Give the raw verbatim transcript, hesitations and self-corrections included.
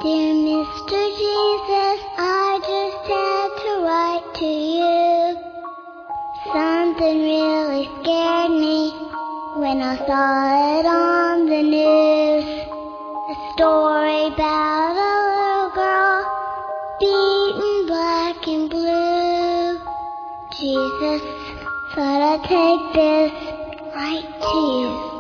Dear Mister Jesus, I just had to write to you. Something really scared me when I saw it on the news. A story about a little girl beaten black and blue. Jesus, thought I'd take this right to you.